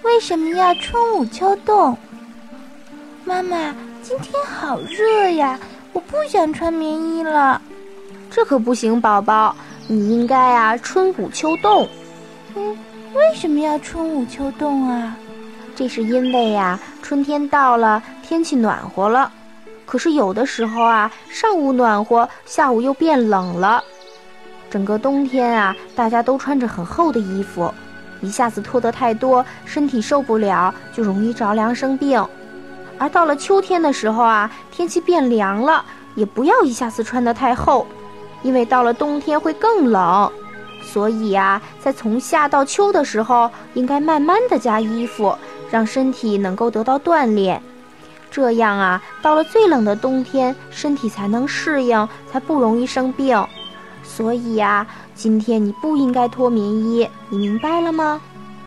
为什么要春捂秋冻？妈妈，今天好热呀，我不想穿棉衣了。 这可不行，宝宝，你应该春捂秋冻。 为什么要春捂秋冻啊？ 这是因为春天到了，天气暖和了。可是有的时候上午暖和，下午又变冷了。整个冬天大家都穿着很厚的衣服，一下子脱得太多，身体受不了，就容易着凉生病。而到了秋天的时候天气变凉了，也不要一下子穿得太厚，因为到了冬天会更冷。所以在从夏到秋的时候，应该慢慢的加衣服，让身体能够得到锻炼。这样到了最冷的冬天，身体才能适应，才不容易生病。所以今天你不应该脱棉衣，你明白了吗？